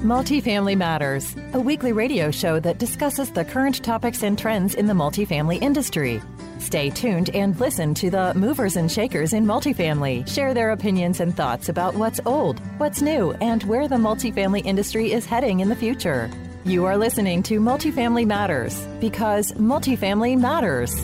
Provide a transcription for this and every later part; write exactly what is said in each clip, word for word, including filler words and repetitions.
Multifamily Matters, a weekly radio show that discusses the current topics and trends in the multifamily industry. Stay tuned and listen to the movers and shakers in multifamily share their opinions and thoughts about what's old, what's new, and where the multifamily industry is heading in the future. You are listening to Multifamily Matters because multifamily matters.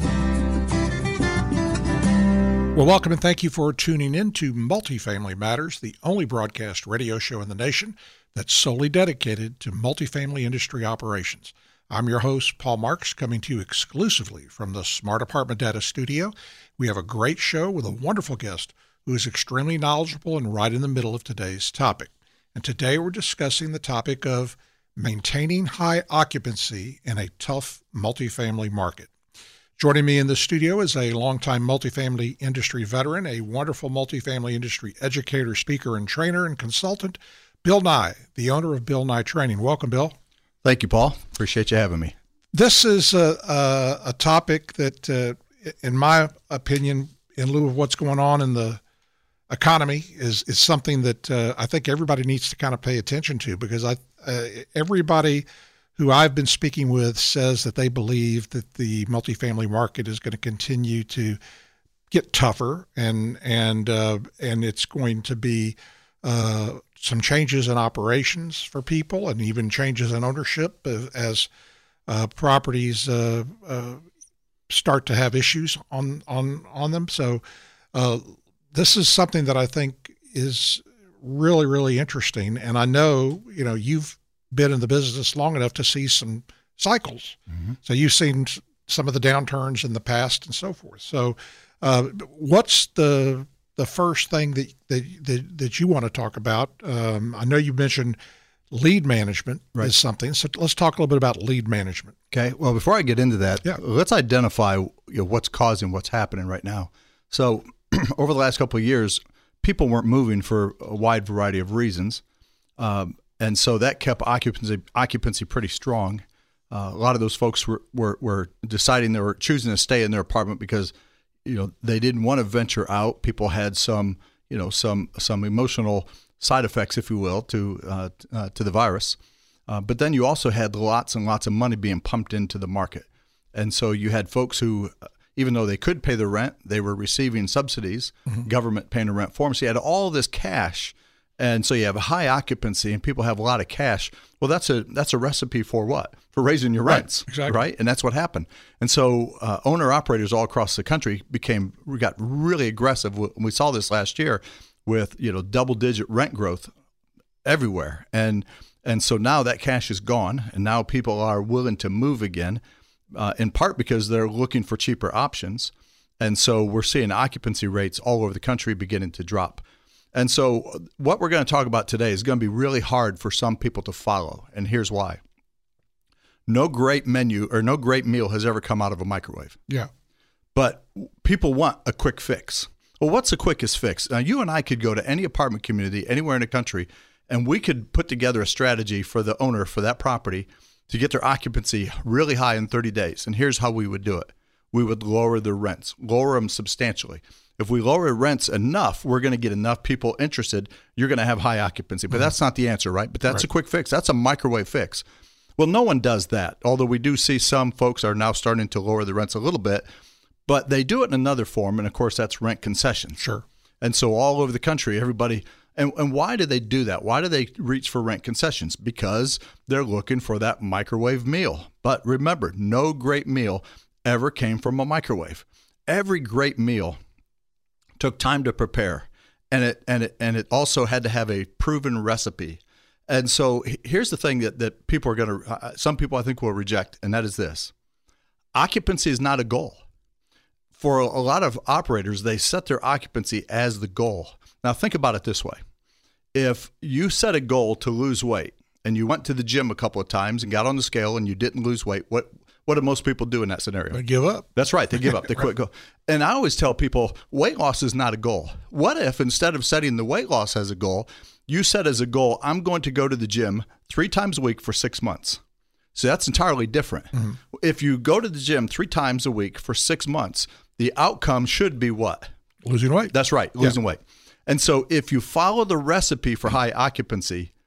Well, welcome and thank you for tuning in to Multifamily Matters, the only broadcast radio show in the nation that's solely dedicated to multifamily industry operations. I'm your host, Paul Marks, coming to you exclusively from the Smart Apartment Data Studio. We have a great show with a wonderful guest who is extremely knowledgeable and right in the middle of today's topic. And today we're discussing the topic of maintaining high occupancy in a tough multifamily market. Joining me in the studio is a longtime multifamily industry veteran, a wonderful multifamily industry educator, speaker, and trainer and consultant, Bill Nye, the owner of Bill Nye Training. Welcome, Bill. Thank you, Paul. Appreciate you having me. This is a, a, a topic that, uh, in my opinion, in lieu of what's going on in the economy, is is something that uh, I think everybody needs to kind of pay attention to, because I uh, everybody who I've been speaking with says that they believe that the multifamily market is going to continue to get tougher, and and uh, and it's going to be uh, some changes in operations for people, and even changes in ownership as, as uh, properties uh, uh, start to have issues on on on them. So uh, this is something that I think is really really interesting, and I know you know you've been in the business long enough to see some cycles. Mm-hmm. So you've seen some of the downturns in the past and so forth. So uh, what's the the first thing that that, that, that you want to talk about? Um, I know you mentioned lead management right. is something. So let's talk a little bit about lead management. Okay. Well, before I get into that, yeah. let's identify you know, what's causing what's happening right now. So over the last couple of years, people weren't moving for a wide variety of reasons. Um, And so that kept occupancy occupancy pretty strong. Uh, a lot of those folks were, were were deciding they were choosing to stay in their apartment because, you know, they didn't want to venture out. People had some, you know, some some emotional side effects, if you will, to uh, uh, to the virus. Uh, but then you also had lots and lots of money being pumped into the market, and so you had folks who, even though they could pay the rent, they were receiving subsidies, mm-hmm. government paying the rent for them. So you had all this cash. And so you have a high occupancy and people have a lot of cash. Well, that's a that's a recipe for what? For raising your rents, right? Exactly. Right? And that's what happened. And so uh, owner operators all across the country became we got really aggressive. We saw this last year with you know double digit rent growth everywhere. And and so now that cash is gone, and now people are willing to move again, uh, in part because they're looking for cheaper options. And so we're seeing occupancy rates all over the country beginning to drop. And so what we're going to talk about today is going to be really hard for some people to follow. And here's why. No great menu or no great meal has ever come out of a microwave. Yeah. But people want a quick fix. Well, what's the quickest fix? Now, you and I could go to any apartment community anywhere in the country, and we could put together a strategy for the owner for that property to get their occupancy really high in thirty days. And here's how we would do it. We would lower the rents, lower them substantially. If we lower rents enough, we're going to get enough people interested. You're going to have high occupancy. But mm-hmm. that's not the answer, right? But that's right. a quick fix. That's a microwave fix. Well, no one does that, although we do see some folks are now starting to lower the rents a little bit. But they do it in another form, and, of course, that's rent concessions. Sure. And so all over the country, everybody and, – and why do they do that? Why do they reach for rent concessions? Because they're looking for that microwave meal. But remember, no great meal ever came from a microwave. Every great meal took time to prepare, and it and it and it also had to have a proven recipe. And so here's the thing that, that people are going to, uh, some people I think will reject, and that is this. Occupancy is not a goal. For a, a lot of operators, they set their occupancy as the goal. Now think about it this way. If you set a goal to lose weight and you went to the gym a couple of times and got on the scale and you didn't lose weight, what What do most people do in that scenario? They give up. That's right. They give up. They quit. Go. And I always tell people, weight loss is not a goal. What if instead of setting the weight loss as a goal, you set as a goal, I'm going to go to the gym three times a week for six months. So that's entirely different. Mm-hmm. If you go to the gym three times a week for six months, the outcome should be what? Losing weight. That's right. Losing yeah. weight. And so if you follow the recipe for high occupancy,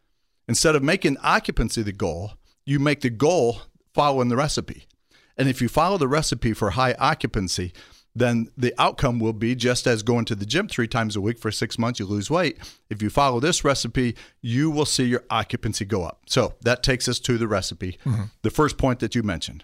Instead of making occupancy the goal, you make the goal following the recipe. And if you follow the recipe for high occupancy, then the outcome will be just as going to the gym three times a week for six months, you lose weight. If you follow this recipe, you will see your occupancy go up. So that takes us to the recipe, mm-hmm. the first point that you mentioned,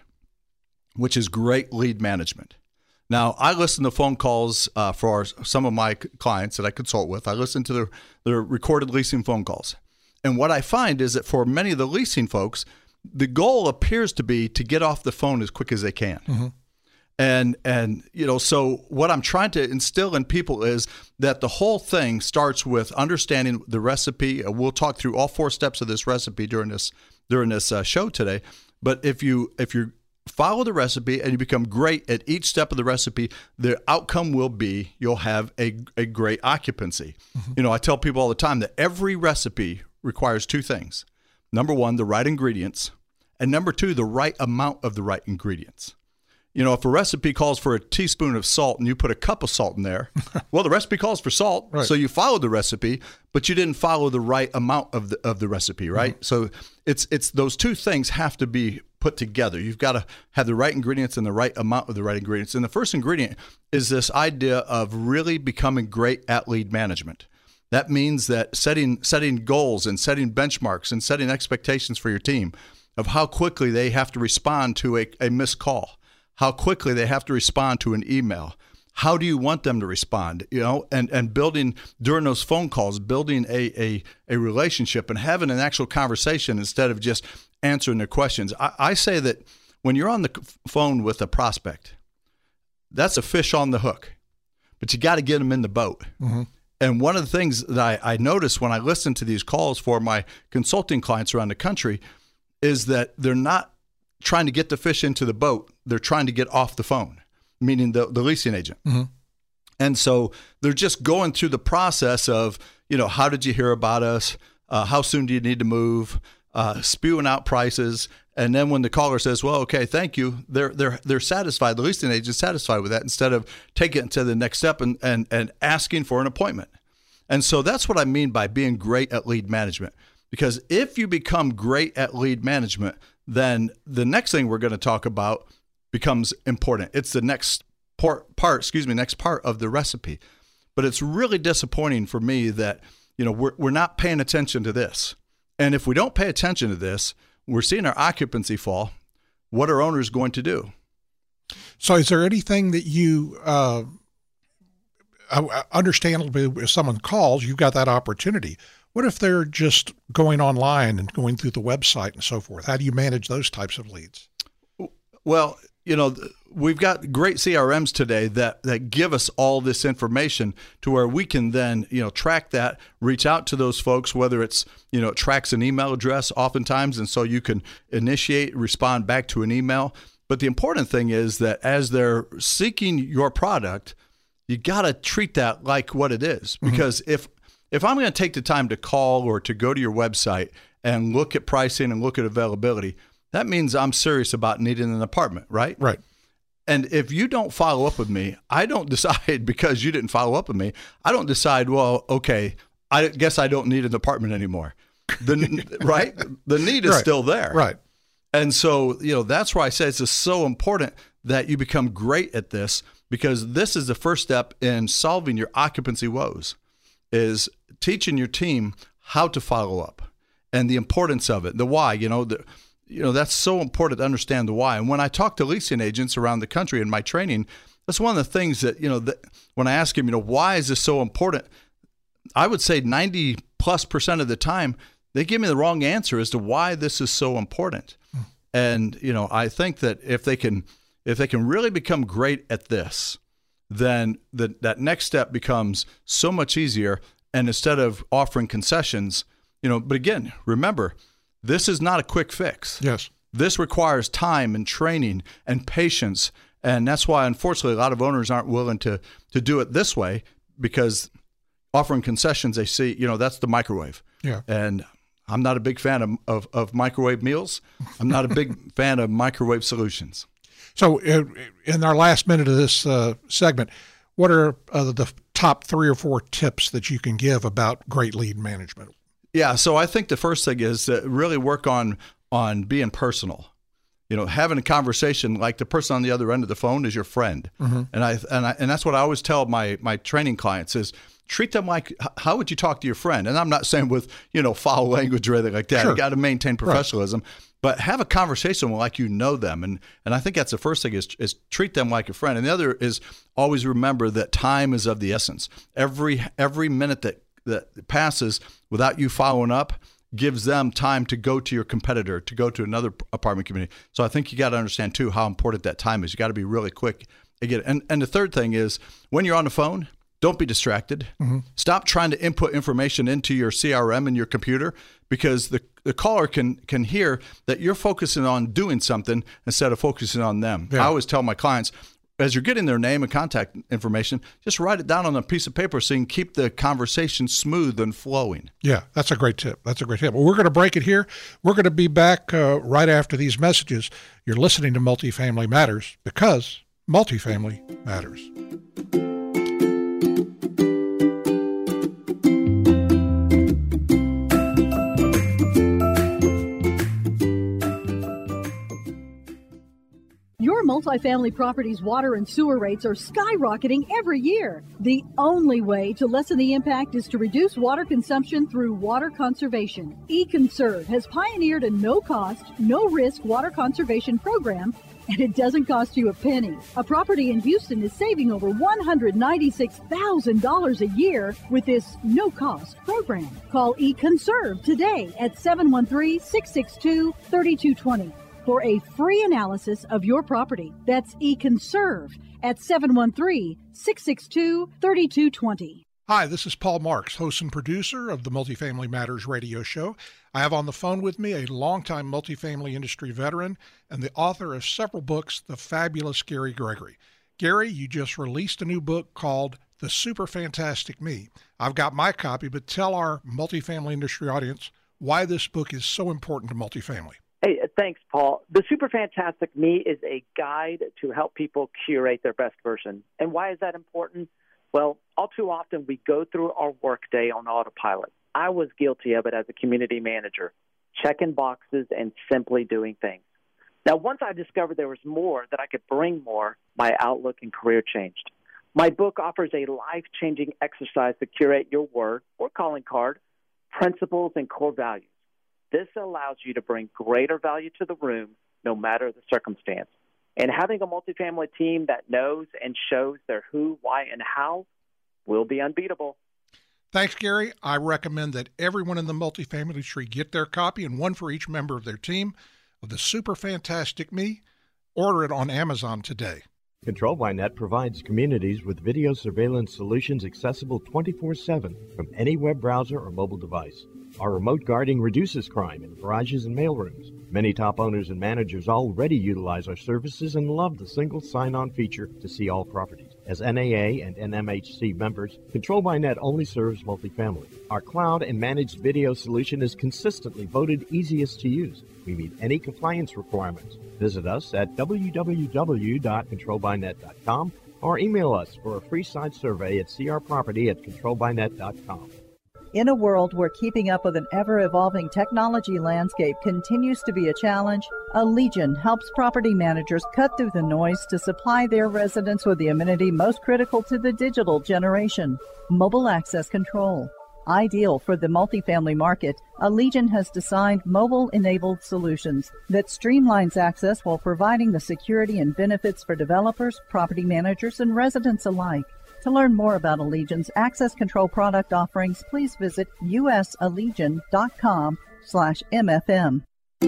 which is great lead management. Now, I listen to phone calls uh, for some of my clients that I consult with. I listen to their, their recorded leasing phone calls. And what I find is that for many of the leasing folks, the goal appears to be to get off the phone as quick as they can. Mm-hmm. And, and you know, so what I'm trying to instill in people is that the whole thing starts with understanding the recipe. We'll talk through all four steps of this recipe during this during this uh, show today. But if you if you follow the recipe and you become great at each step of the recipe, the outcome will be you'll have a, a great occupancy. Mm-hmm. You know, I tell people all the time that every recipe requires two things. Number one, the right ingredients. And number two, the right amount of the right ingredients. You know, if a recipe calls for a teaspoon of salt and you put a cup of salt in there, well, the recipe calls for salt. Right. So you followed the recipe, but you didn't follow the right amount of the of the recipe, right? Mm-hmm. So it's it's those two things have to be put together. You've got to have the right ingredients and the right amount of the right ingredients. And the first ingredient is this idea of really becoming great at lead management. That means that setting setting goals and setting benchmarks and setting expectations for your team of how quickly they have to respond to a, a missed call, how quickly they have to respond to an email. How do you want them to respond? You know, and, and building during those phone calls, building a, a, a relationship and having an actual conversation instead of just answering their questions. I, I say that when you're on the phone with a prospect, that's a fish on the hook, but you got to get them in the boat. Mm-hmm. And one of the things that I, I notice when I listen to these calls for my consulting clients around the country is that they're not trying to get the fish into the boat. They're trying to get off the phone, meaning the, the leasing agent. Mm-hmm. And so they're just going through the process of, you know, how did you hear about us? Uh, how soon do you need to move? Uh, spewing out prices. And then when the caller says, well, okay, thank you, they're they're they're satisfied. The leasing agent's satisfied with that instead of taking it to the next step and, and, and asking for an appointment. And so that's what I mean by being great at lead management. Because if you become great at lead management, then the next thing we're going to talk about becomes important. It's the next part, part, excuse me, next part of the recipe. But it's really disappointing for me that, you know, we're we're not paying attention to this. And if we don't pay attention to this, we're seeing our occupancy fall. What are owners going to do? So is there anything that you, uh, understandably, if someone calls, you've got that opportunity. What if they're just going online and going through the website and so forth? How do you manage those types of leads? Well, you know, we've got great C R Ms today that, that give us all this information to where we can then, you know, track that, reach out to those folks, whether it's, you know, it tracks an email address oftentimes. And so you can initiate, respond back to an email. But the important thing is that as they're seeking your product, you got to treat that like what it is. Because mm-hmm. if If I'm going to take the time to call or to go to your website and look at pricing and look at availability, that means I'm serious about needing an apartment, right? Right. And if you don't follow up with me, I don't decide because you didn't follow up with me. I don't decide, well, okay, I guess I don't need an apartment anymore. The right? The need is right. still there. Right. And so, you know, that's why I say it's just so important that you become great at this, because this is the first step in solving your occupancy woes. Is teaching your team how to follow up and the importance of it, the why. You know, the, you know that's so important to understand the why. And when I talk to leasing agents around the country in my training, that's one of the things that, you know, that when I ask them, you know, why is this so important? I would say ninety plus percent of the time, they give me the wrong answer as to why this is so important. Hmm. And, you know, I think that if they can, if they can really become great at this, then the, that next step becomes so much easier. And instead of offering concessions, you know, but again, remember, this is not a quick fix. Yes. This requires time and training and patience. And that's why, unfortunately, a lot of owners aren't willing to to do it this way, because offering concessions, they see, you know, that's the microwave. Yeah. And I'm not a big fan of, of, of microwave meals. I'm not a big fan of microwave solutions. So in our last minute of this uh, segment, what are uh, the top three or four tips that you can give about great lead management? Yeah, so I think the first thing is to really work on on being personal. You know, having a conversation like the person on the other end of the phone is your friend. Mm-hmm. And I and I and that's what I always tell my my training clients is treat them like how would you talk to your friend? And I'm not saying with, you know, foul language or anything like that. Sure. You got to maintain professionalism, right. But have a conversation like you know them. And and I think that's the first thing is is treat them like a friend. And the other is always remember that time is of the essence. Every every minute that that passes without you following up gives them time to go to your competitor, to go to another apartment community. So I think you got to understand too how important that time is. You got to be really quick. Again, and and the third thing is when you're on the phone, don't be distracted. Mm-hmm. Stop trying to input information into your C R M and your computer because the the caller can can hear that you're focusing on doing something instead of focusing on them. Yeah. I always tell my clients, as you're getting their name and contact information, just write it down on a piece of paper so you can keep the conversation smooth and flowing. Yeah, that's a great tip. That's a great tip. Well, we're going to break it here. We're going to be back uh, right after these messages. You're listening to Multifamily Matters because multifamily matters. Your multifamily property's water and sewer rates are skyrocketing every year. The only way to lessen the impact is to reduce water consumption through water conservation. eConserve has pioneered a no-cost, no-risk water conservation program, and it doesn't cost you a penny. A property in Houston is saving over one hundred ninety-six thousand dollars a year with this no-cost program. Call eConserve today at seven one three, six six two, three two two zero. For a free analysis of your property. That's eConserve at seven one three, six six two, three two two zero. Hi, this is Paul Marks, host and producer of the Multifamily Matters radio show. I have on the phone with me a longtime multifamily industry veteran and the author of several books, the fabulous Gary Gregory. Gary, you just released a new book called The Super Fantastic Me. I've got my copy, but tell our multifamily industry audience why this book is so important to multifamily. Hey, thanks, Paul. The Super Fantastic Me is a guide to help people curate their best version. And why is that important? Well, all too often we go through our workday on autopilot. I was guilty of it as a community manager, checking boxes and simply doing things. Now, once I discovered there was more, that I could bring more, my outlook and career changed. My book offers a life-changing exercise to curate your word or calling card, principles, and core values. This allows you to bring greater value to the room, no matter the circumstance. And having a multifamily team that knows and shows their who, why, and how will be unbeatable. Thanks, Gary. I recommend that everyone in the multifamily tree get their copy and one for each member of their team of the Super Fantastic Me. Order it on Amazon today. Control by Net provides communities with video surveillance solutions accessible twenty-four seven from any web browser or mobile device. Our remote guarding reduces crime in garages and mailrooms. Many top owners and managers already utilize our services and love the single sign-on feature to see all properties. As N A A and N M H C members, Control by Net only serves multifamily. Our cloud and managed video solution is consistently voted easiest to use. We meet any compliance requirements. Visit us at w w w dot control by net dot com or email us for a free site survey at c r property at control by net dot com. In a world where keeping up with an ever-evolving technology landscape continues to be a challenge, Allegion helps property managers cut through the noise to supply their residents with the amenity most critical to the digital generation, mobile access control. Ideal for the multifamily market, Allegion has designed mobile-enabled solutions that streamlines access while providing the security and benefits for developers, property managers, and residents alike. To learn more about Allegion's access control product offerings, please visit usallegion.com slash MFM.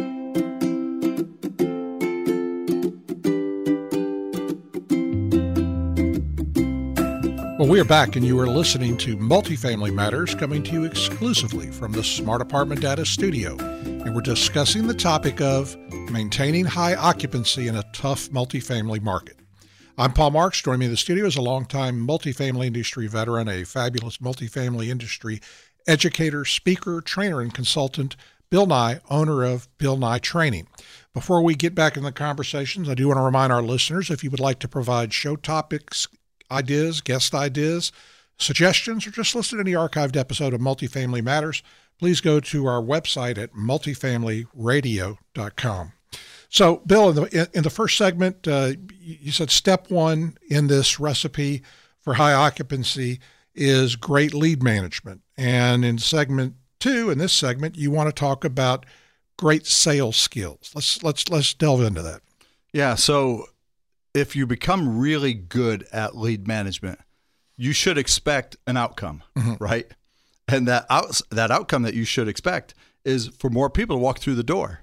Well, we are back, and you are listening to Multifamily Matters, coming to you exclusively from the Smart Apartment Data Studio. And we're discussing the topic of maintaining high occupancy in a tough multifamily market. I'm Paul Marks. Joining me in the studio is a longtime multifamily industry veteran, a fabulous multifamily industry educator, speaker, trainer, and consultant, Bill Nye, owner of Bill Nye Training. Before we get back in the conversations, I do want to remind our listeners, if you would like to provide show topics, ideas, guest ideas, suggestions, or just listen to any archived episode of Multifamily Matters, please go to our website at multifamily radio dot com. So, Bill, in the, in the first segment, uh, you said step one in this recipe for high occupancy is great lead management. And in segment two, in this segment, you want to talk about great sales skills. Let's let's let's delve into that. Yeah. So, if you become really good at lead management, you should expect an outcome, mm-hmm. right? And that out, that outcome that you should expect is for more people to walk through the door.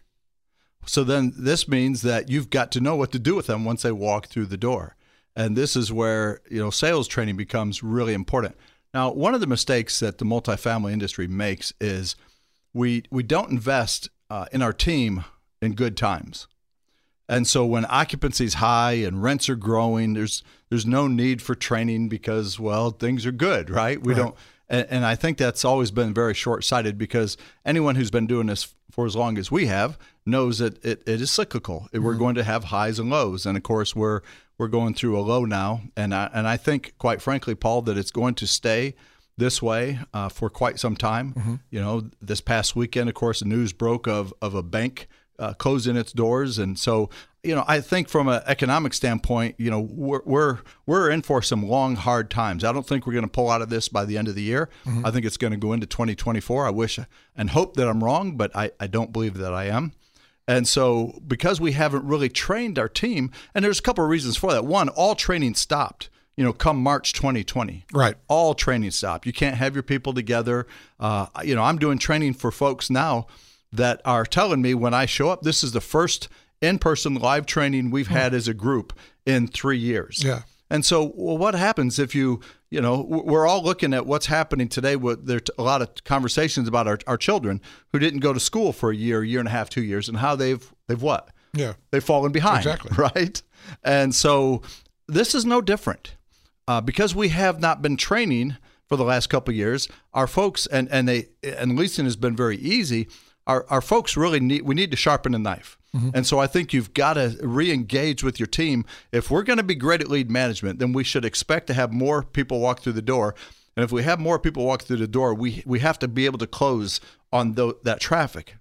So then this means that you've got to know what to do with them once they walk through the door. And this is where, you know, sales training becomes really important. Now, one of the mistakes that the multifamily industry makes is we we don't invest uh, in our team in good times. And so when occupancy is high and rents are growing, there's there's no need for training because, well, things are good, right? We right. don't, and, and I think that's always been very short-sighted because anyone who's been doing this for as long as we have knows that it, it is cyclical. Mm-hmm. We're going to have highs and lows, and of course we're we're going through a low now, and I, and I think, quite frankly, Paul, that it's going to stay this way uh, for quite some time. Mm-hmm. You know, this past weekend, of course, the news broke of of a bank Uh, closing its doors, and so you know I think from an economic standpoint, you know we're we're we're in for some long, hard times. I don't think we're going to pull out of this by the end of the year. Mm-hmm. I think it's going to go into twenty twenty-four. I wish and hope that I'm wrong, but I, I don't believe that I am. And so because we haven't really trained our team, and there's a couple of reasons for that. One, all training stopped. You know, come March twenty twenty, right? All training stopped. You can't have your people together. Uh, you know, I'm doing training for folks now that are telling me when I show up, this is the first in-person live training we've had as a group in three years. Yeah. And so well, what happens if you, you know, we're all looking at what's happening today. With There's a lot of conversations about our, our children who didn't go to school for a year, year and a half, two years, and how they've, they've what? Yeah. They've fallen behind. Exactly. Right? And so this is no different. Uh, because we have not been training for the last couple of years, our folks, and, and they, and leasing has been very easy. Our our folks really need, we need to sharpen the knife. Mm-hmm. And so I think you've got to re-engage with your team. If we're going to be great at lead management, then we should expect to have more people walk through the door. And if we have more people walk through the door, we we have to be able to close on the, that traffic.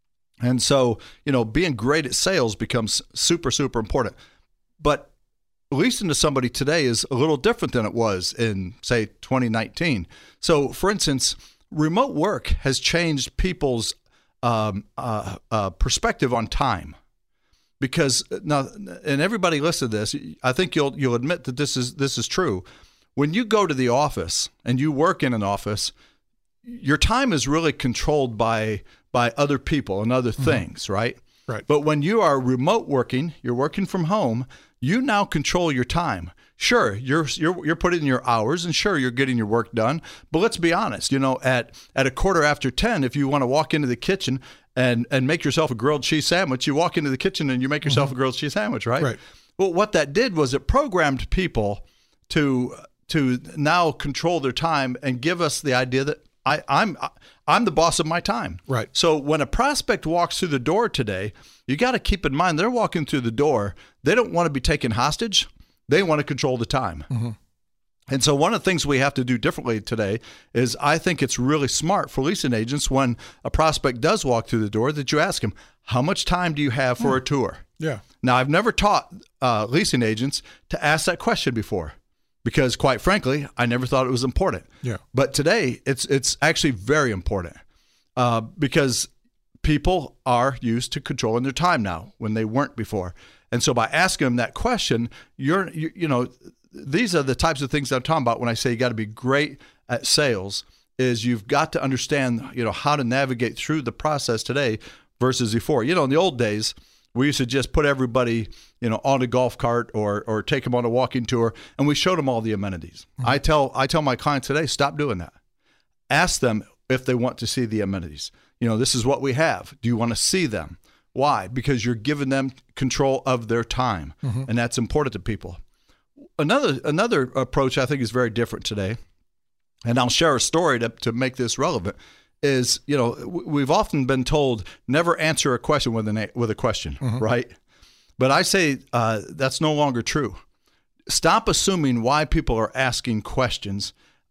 And so, you know, being great at sales becomes super, super important. But leasing to somebody today is a little different than it was in, say, twenty nineteen. So, for instance, remote work has changed people's Um, uh, uh, perspective on time, because now, and everybody listen to this. I think you'll you'll admit that this is this is true. When you go to the office and you work in an office, your time is really controlled by by other people and other mm-hmm. things, right? Right. But when you are remote working, you're working from home. You now control your time. Sure, you're you're you're putting in your hours, and sure, you're getting your work done. But let's be honest. You know, at at a quarter after ten, if you want to walk into the kitchen and and make yourself a grilled cheese sandwich, you walk into the kitchen and you make yourself mm-hmm. a grilled cheese sandwich, right? Right. Well, what that did was it programmed people to to now control their time and give us the idea that I, I'm I'm the boss of my time. Right. So when a prospect walks through the door today, you got to keep in mind they're walking through the door. They don't want to be taken hostage. They want to control the time. Mm-hmm. And so one of the things we have to do differently today is I think it's really smart for leasing agents when a prospect does walk through the door that you ask them, how much time do you have for mm. a tour? Yeah. Now, I've never taught uh, leasing agents to ask that question before because, quite frankly, I never thought it was important. Yeah. But today, it's it's actually very important uh, because people are used to controlling their time now when they weren't before. And so by asking them that question, you're, you, you know, these are the types of things that I'm talking about when I say you got to be great at sales is you've got to understand, you know, how to navigate through the process today versus before. You know, in the old days, we used to just put everybody, you know, on a golf cart or or take them on a walking tour, and we showed them all the amenities. Mm-hmm. I tell I tell my clients today, stop doing that. Ask them if they want to see the amenities. You know, this is what we have. Do you want to see them? Why? Because you're giving them control of their time, mm-hmm. and that's important to people. Another another approach I think is very different today, and I'll share a story to, to make this relevant, is, you know, we've often been told never answer a question with, an, with a question, mm-hmm. right? But I say uh, that's no longer true. Stop assuming why people are asking questions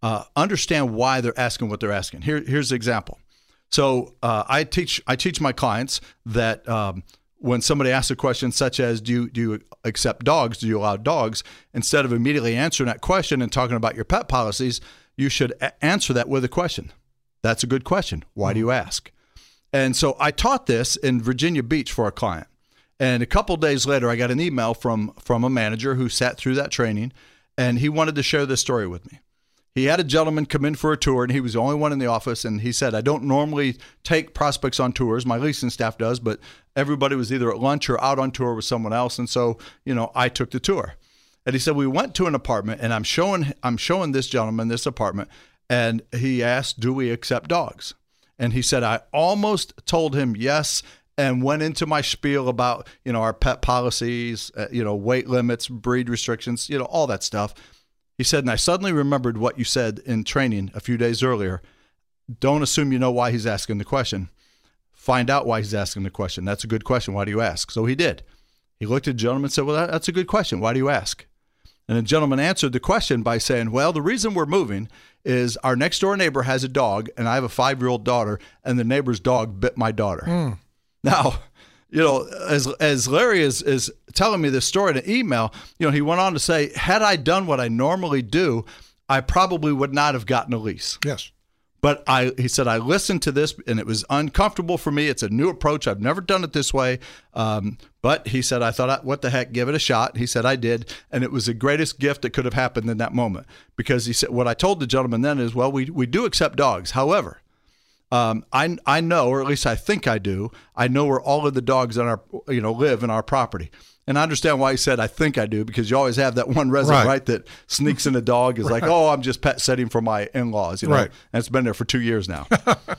uh, understand why they're asking what they're asking. Here, here's the example. So uh, I teach I teach my clients that um, when somebody asks a question such as, do you, do you accept dogs? Do you allow dogs? Instead of immediately answering that question and talking about your pet policies, you should a- answer that with a question. That's a good question. Why do you ask? And so I taught this in Virginia Beach for a client. And a couple of days later, I got an email from, from a manager who sat through that training, and he wanted to share this story with me. He had a gentleman come in for a tour, and he was the only one in the office, and he said, I don't normally take prospects on tours. My leasing staff does, but everybody was either at lunch or out on tour with someone else, and so, you know, I took the tour. And he said, we went to an apartment, and I'm showing I'm showing this gentleman this apartment, and he asked, do we accept dogs? And he said, I almost told him yes, and went into my spiel about, you know, our pet policies, uh, you know, weight limits, breed restrictions, you know, all that stuff. He said, and I suddenly remembered what you said in training a few days earlier. Don't assume you know why he's asking the question. Find out why he's asking the question. That's a good question. Why do you ask? So he did. He looked at the gentleman and said, well, that's a good question. Why do you ask? And the gentleman answered the question by saying, well, the reason we're moving is our next door neighbor has a dog, and I have a five-year-old daughter, and the neighbor's dog bit my daughter. Mm. Now, you know, as as Larry is, is telling me this story in an email, you know, he went on to say, had I done what I normally do, I probably would not have gotten a lease. Yes. But I, he said, I listened to this, and it was uncomfortable for me. It's a new approach. I've never done it this way. Um, but he said, I thought, what the heck, give it a shot. He said, I did. And it was the greatest gift that could have happened in that moment. Because he said, what I told the gentleman then is, well, we, we do accept dogs. However, Um, I I know, or at least I think I do. I know where all of the dogs on our, you know, live in our property, and I understand why he said I think I do, because you always have that one resident, right, right that sneaks in a dog, is right. like, oh, I'm just pet sitting for my in-laws, you know, right. and it's been there for two years now.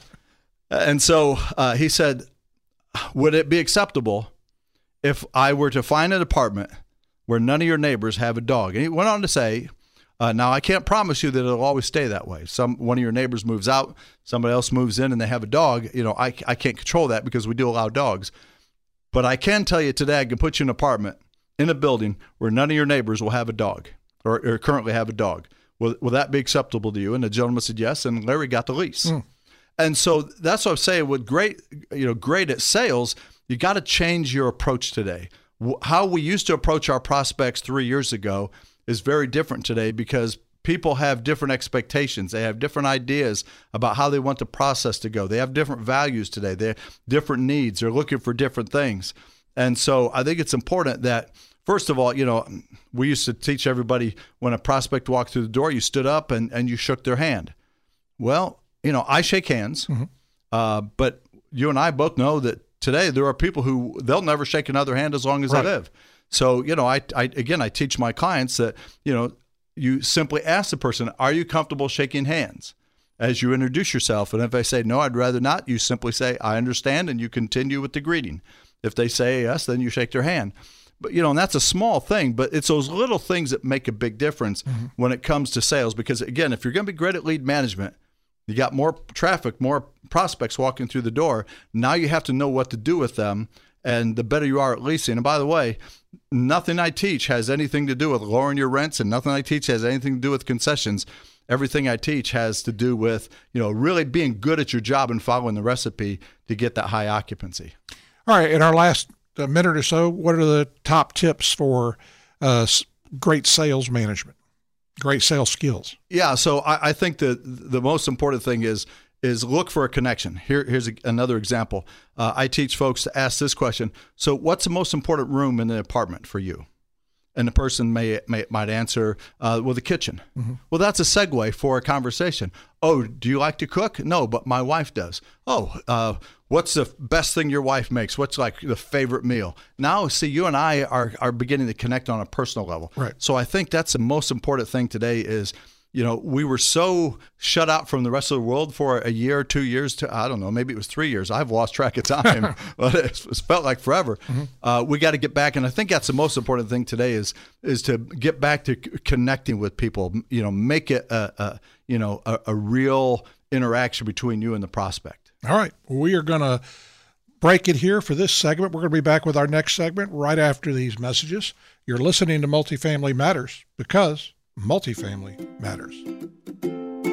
And so uh, he said, would it be acceptable if I were to find an apartment where none of your neighbors have a dog? And he went on to say, Uh, now, I can't promise you that it'll always stay that way. Some one of your neighbors moves out, somebody else moves in, and they have a dog. You know, I, I can't control that because we do allow dogs. But I can tell you today, I can put you in an apartment in a building where none of your neighbors will have a dog or, or currently have a dog. Will, will that be acceptable to you? And the gentleman said yes, and Larry got the lease. Mm. And so that's what I'm saying. With great, you know, great at sales, you got to change your approach today. How we used to approach our prospects three years ago is very different today, because people have different expectations. They have different ideas about how they want the process to go. They have different values today. They have different needs. They're looking for different things. And so I think it's important that, first of all, you know, we used to teach everybody when a prospect walked through the door, you stood up and, and you shook their hand. Well, you know, I shake hands, mm-hmm. uh, but you and I both know that today there are people who they'll never shake another hand as long as right. they live. So, you know, I, I again, I teach my clients that, you know, you simply ask the person, are you comfortable shaking hands as you introduce yourself? And if they say, no, I'd rather not, you simply say, I understand, and you continue with the greeting. If they say yes, then you shake their hand. But, you know, and that's a small thing, but it's those little things that make a big difference mm-hmm. when it comes to sales. Because, again, if you're going to be great at lead management, you got more traffic, more prospects walking through the door. Now you have to know what to do with them. And the better you are at leasing. And by the way, nothing I teach has anything to do with lowering your rents, and nothing I teach has anything to do with concessions. Everything I teach has to do with, you know, really being good at your job and following the recipe to get that high occupancy. All right. In our last minute or so, what are the top tips for uh, great sales management, great sales skills? Yeah. So I, I think the the most important thing is, is look for a connection. Here, here's a, another example. Uh, I teach folks to ask this question. So what's the most important room in the apartment for you? And the person may, may might answer, uh, well, the kitchen. Mm-hmm. Well, that's a segue for a conversation. Oh, do you like to cook? No, but my wife does. Oh, uh, what's the best thing your wife makes? What's like the favorite meal? Now, see, you and I are, are beginning to connect on a personal level. Right. So I think that's the most important thing today is, you know, we were so shut out from the rest of the world for a year, two years, to, I don't know, maybe it was three years. I've lost track of time, but it's, it's felt like forever. Mm-hmm. Uh, we got to get back. And I think that's the most important thing today is is to get back to c- connecting with people, you know, make it a, a you know, a, a real interaction between you and the prospect. All right. We are going to break it here for this segment. We're going to be back with our next segment right after these messages. You're listening to Multifamily Matters, because multifamily matters.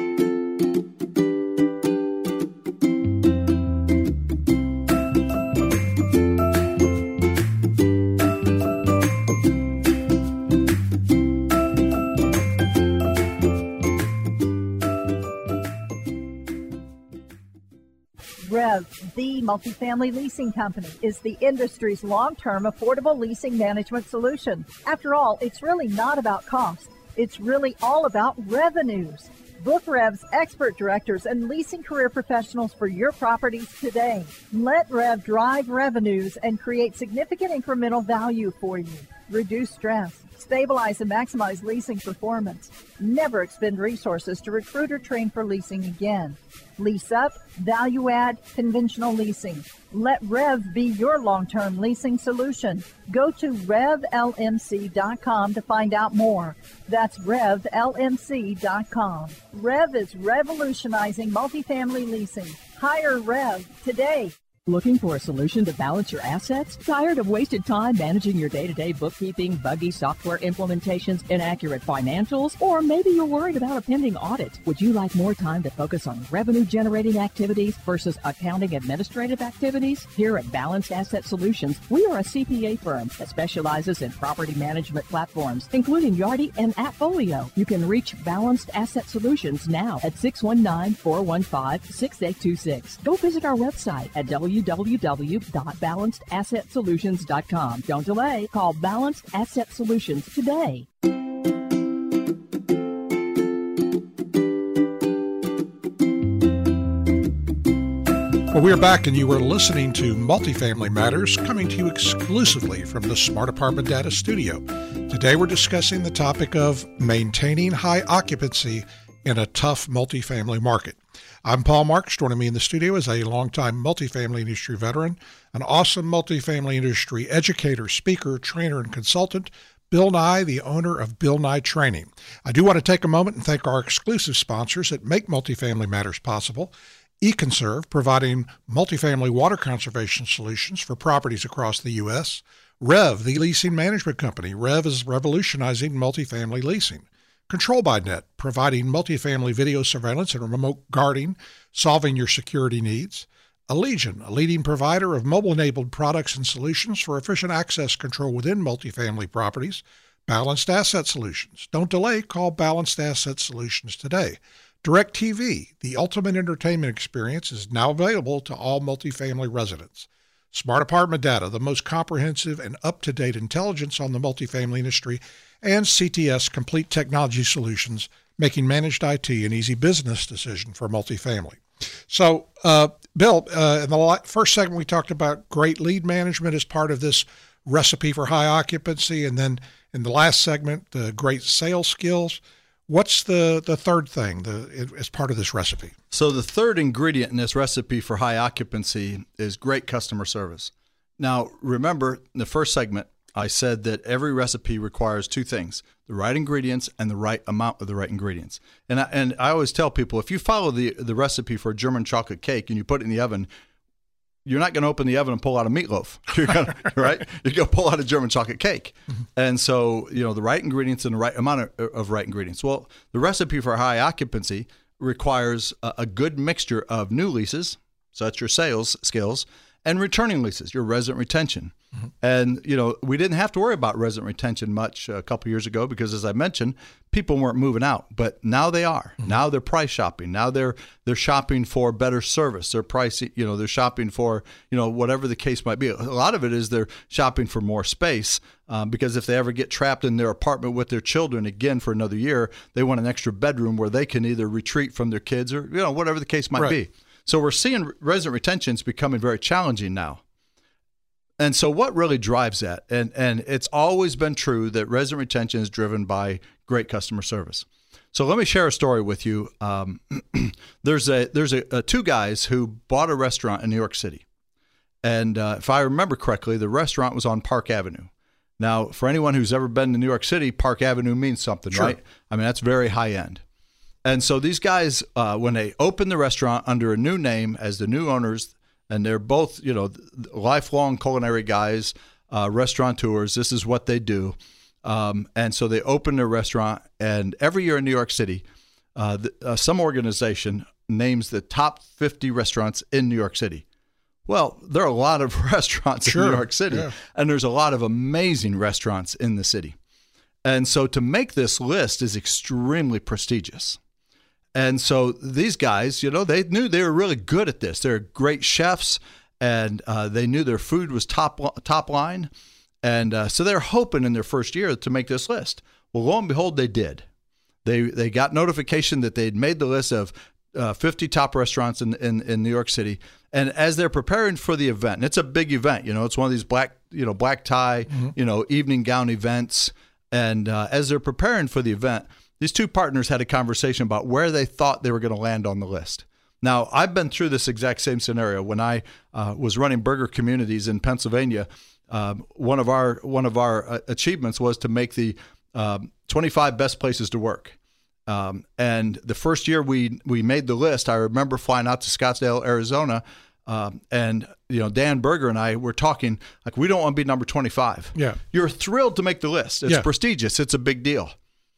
Rev, the multifamily leasing company, is the industry's long-term affordable leasing management solution. After all, it's really not about cost. It's really all about revenues. Book Rev's expert directors and leasing career professionals for your properties today. Let Rev drive revenues and create significant incremental value for you. Reduce stress, stabilize and maximize leasing performance. Never expend resources to recruit or train for leasing again. Lease up, value add, conventional leasing. Let Rev be your long-term leasing solution. Go to rev l m c dot com to find out more. That's rev l m c dot com. Rev is revolutionizing multifamily leasing. Hire Rev today. Looking for a solution to balance your assets? Tired of wasted time managing your day-to-day bookkeeping, buggy software implementations, inaccurate financials? Or maybe you're worried about a pending audit. Would you like more time to focus on revenue-generating activities versus accounting administrative activities? Here at Balanced Asset Solutions, we are a C P A firm that specializes in property management platforms, including Yardi and Appfolio. You can reach Balanced Asset Solutions now at six one nine, four one five, six eight two six. Go visit our website at w w w dot balanced asset solutions dot com. Don't delay. Call Balanced Asset Solutions today. Well, we're back, and you were listening to Multifamily Matters, coming to you exclusively from the Smart Apartment Data Studio. Today we're discussing the topic of maintaining high occupancy in a tough multifamily market. I'm Paul Marks. Joining me in the studio is a longtime multifamily industry veteran, an awesome multifamily industry educator, speaker, trainer, and consultant, Bill Nye, the owner of Bill Nye Training. I do want to take a moment and thank our exclusive sponsors that make Multifamily Matters possible. eConserve, providing multifamily water conservation solutions for properties across the U S Rev, the leasing management company. Rev is revolutionizing multifamily leasing. Control by Net, providing multifamily video surveillance and remote guarding, solving your security needs. Allegion, a leading provider of mobile-enabled products and solutions for efficient access control within multifamily properties. Balanced Asset Solutions. Don't delay, call Balanced Asset Solutions today. DirecTV, the ultimate entertainment experience, is now available to all multifamily residents. Smart Apartment Data, the most comprehensive and up-to-date intelligence on the multifamily industry, and C T S, Complete Technology Solutions, making managed I T an easy business decision for multifamily. So, uh, Bill, uh, in the first segment, we talked about great lead management as part of this recipe for high occupancy, and then in the last segment, the great sales skills. What's the, the third thing the, as part of this recipe? So the third ingredient in this recipe for high occupancy is great customer service. Now, remember, in the first segment, I said that every recipe requires two things, the right ingredients and the right amount of the right ingredients. And I, and I always tell people, if you follow the, the recipe for a German chocolate cake and you put it in the oven, you're not going to open the oven and pull out a meatloaf, you're gonna, right? You're going to pull out a German chocolate cake. Mm-hmm. And so, you know, the right ingredients and the right amount of, of right ingredients. Well, the recipe for high occupancy requires a, a good mixture of new leases, so that's your sales skills, and returning leases, your resident retention. Mm-hmm. And, you know, we didn't have to worry about resident retention much a couple years ago because, as I mentioned, people weren't moving out. But now they are. Mm-hmm. Now they're price shopping. Now they're they're shopping for better service. They're pricing, you know, they're shopping for, you know, whatever the case might be. A lot of it is they're shopping for more space um, because if they ever get trapped in their apartment with their children again for another year, they want an extra bedroom where they can either retreat from their kids or, you know, whatever the case might right. be. So we're seeing resident retention is becoming very challenging now. And so what really drives that? And and it's always been true that resident retention is driven by great customer service. So let me share a story with you. Um, there's a there's a, a two guys who bought a restaurant in New York City. And uh, if I remember correctly, the restaurant was on Park Avenue. Now, for anyone who's ever been to New York City, Park Avenue means something, sure. right? I mean, that's very high end. And so these guys, uh, when they opened the restaurant under a new name as the new owners, and they're both, you know, lifelong culinary guys, uh, restaurateurs, this is what they do. Um, and so they opened their restaurant, and every year in New York City, uh, the, uh, some organization names the top fifty restaurants in New York City. Well, there are a lot of restaurants sure. in New York City, yeah. and there's a lot of amazing restaurants in the city. And so to make this list is extremely prestigious. And so these guys, you know, they knew they were really good at this. They're great chefs, and uh, they knew their food was top top line. And uh, so they're hoping in their first year to make this list. Well, lo and behold, they did. They they got notification that they'd made the list of uh, fifty top restaurants in, in, in New York City. And as they're preparing for the event, and it's a big event, you know, it's one of these black, you know, black tie, mm-hmm. you know, evening gown events. And uh, as they're preparing for the event, these two partners had a conversation about where they thought they were going to land on the list. Now, I've been through this exact same scenario when I uh, was running burger communities in Pennsylvania. Uh, one of our one of our uh, achievements was to make the uh, twenty-five best places to work. Um, and the first year we we made the list, I remember flying out to Scottsdale, Arizona, um, and you know Dan Berger and I were talking like we don't want to be number twenty-five. Yeah, you're thrilled to make the list. It's yeah. prestigious. It's a big deal,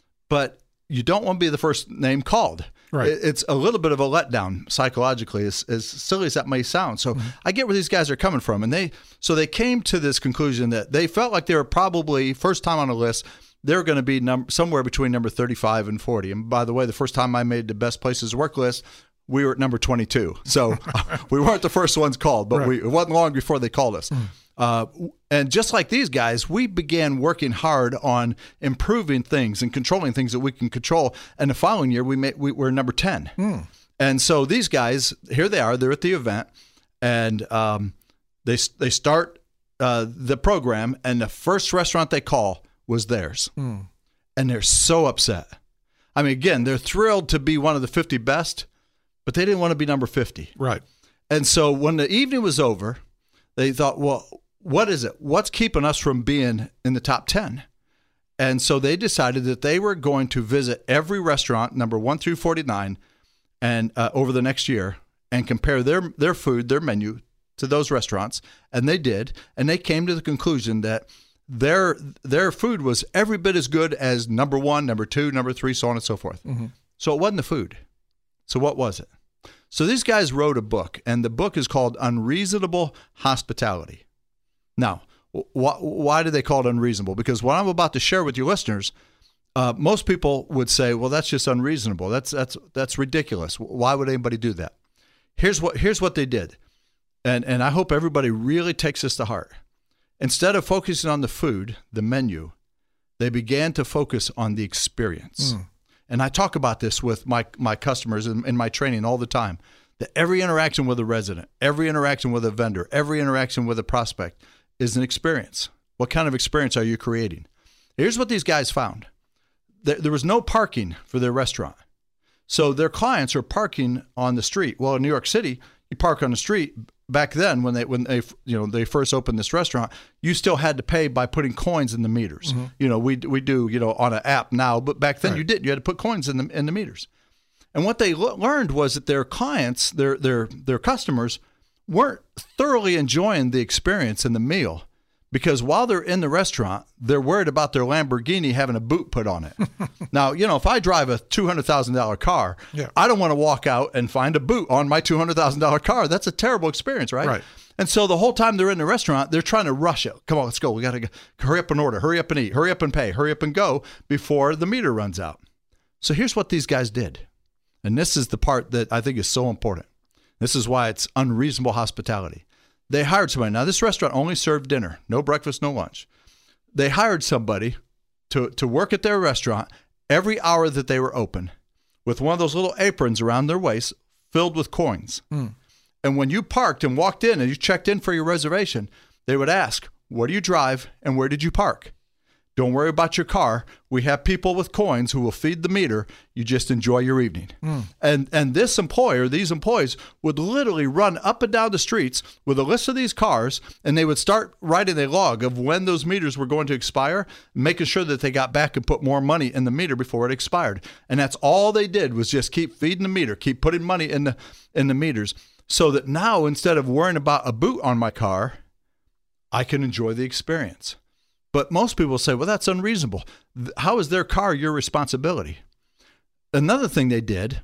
but you don't want to be the first name called. Right. It's a little bit of a letdown psychologically, as, as silly as that may sound. So mm-hmm. I get where these guys are coming from, and they so they came to this conclusion that they felt like they were probably first time on a list. They're going to be num- somewhere between number thirty-five and forty. And by the way, the first time I made the best places to work list, we were at number twenty-two. So we weren't the first ones called, but right. we, it wasn't long before they called us. Mm. Uh, and just like these guys, we began working hard on improving things and controlling things that we can control. And the following year, we made, we were number ten. Mm. And so these guys, here they are, they're at the event, and um, they they start uh, the program, and the first restaurant they call was theirs. Mm. And they're so upset. I mean, again, they're thrilled to be one of the fifty best, but they didn't want to be number fifty. Right. And so when the evening was over, they thought, well, what is it? What's keeping us from being in the top ten? And so they decided that they were going to visit every restaurant, number one through forty-nine, and uh, over the next year, and compare their their food, their menu, to those restaurants. And they did. And they came to the conclusion that their their food was every bit as good as number one, number two, number three, so on and so forth. Mm-hmm. So it wasn't the food. So what was it? So these guys wrote a book, and the book is called Unreasonable Hospitality. Now, wh- why do they call it unreasonable? Because what I'm about to share with your listeners, uh, most people would say, well, that's just unreasonable. That's that's that's ridiculous. Why would anybody do that? Here's what here's what they did. And and I hope everybody really takes this to heart. Instead of focusing on the food, the menu, they began to focus on the experience. Mm. And I talk about this with my, my customers in, in my training all the time, that every interaction with a resident, every interaction with a vendor, every interaction with a prospect is an experience. What kind of experience are you creating? Here's what these guys found. There, there was no parking for their restaurant. So their clients are parking on the street. Well, in New York City, you park on the street. Back then, when they when they you know they first opened this restaurant, you still had to pay by putting coins in the meters. Mm-hmm. You know, we we do you know on an app now, but back then right. you didn't. You had to put coins in the in the meters. And what they le- learned was that their clients, their their their customers, weren't thoroughly enjoying the experience and the meal, because while they're in the restaurant, they're worried about their Lamborghini having a boot put on it. Now, you know, if I drive a two hundred thousand dollars car, yeah. I don't want to walk out and find a boot on my two hundred thousand dollars car. That's a terrible experience, right? Right. And so the whole time they're in the restaurant, they're trying to rush it. Come on, let's go. We got to hurry up and order, hurry up and eat, hurry up and pay, hurry up and go before the meter runs out. So here's what these guys did. And this is the part that I think is so important. This is why it's unreasonable hospitality. They hired somebody. Now, this restaurant only served dinner, no breakfast, no lunch. They hired somebody to, to work at their restaurant every hour that they were open with one of those little aprons around their waist filled with coins. Mm. And when you parked and walked in and you checked in for your reservation, they would ask, where do you drive and where did you park? Don't worry about your car. We have people with coins who will feed the meter. You just enjoy your evening. Mm. And and this employer, these employees, would literally run up and down the streets with a list of these cars, and they would start writing a log of when those meters were going to expire, making sure that they got back and put more money in the meter before it expired. And that's all they did, was just keep feeding the meter, keep putting money in the in the meters, so that now, instead of worrying about a boot on my car, I can enjoy the experience. But most people say, well, that's unreasonable. How is their car your responsibility? Another thing they did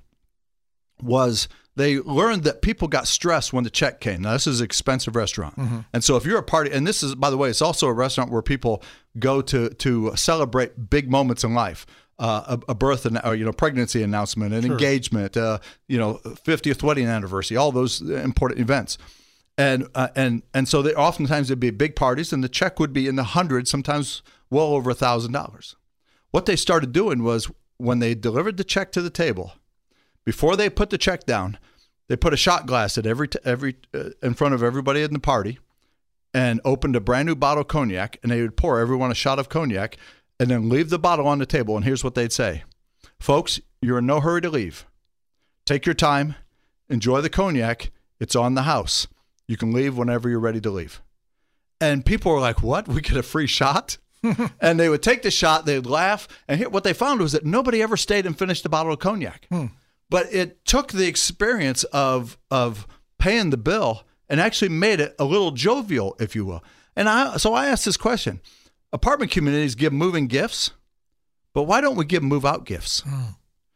was they learned that people got stressed when the check came. Now, this is an expensive restaurant. Mm-hmm. And so if you're a party, and this is, by the way, it's also a restaurant where people go to to celebrate big moments in life. uh, a, a birth and or, you know pregnancy announcement, an sure. engagement, uh, you know fiftieth wedding anniversary, all those important events. And uh, and and so they oftentimes there'd be big parties, and the check would be in the hundreds, sometimes well over a thousand dollars. What they started doing was when they delivered the check to the table, before they put the check down, they put a shot glass at every t- every uh, in front of everybody in the party, and opened a brand new bottle of cognac, and they would pour everyone a shot of cognac, and then leave the bottle on the table. And here's what they'd say: "Folks, you're in no hurry to leave. Take your time, enjoy the cognac. It's on the house. You can leave whenever you're ready to leave." And people were like, "What? We get a free shot?" And they would take the shot, they'd laugh, and here, what they found was that nobody ever stayed and finished a bottle of cognac. Hmm. But it took the experience of of paying the bill and actually made it a little jovial, if you will. And I so I asked this question: apartment communities give moving gifts, but why don't we give move-out gifts? Hmm.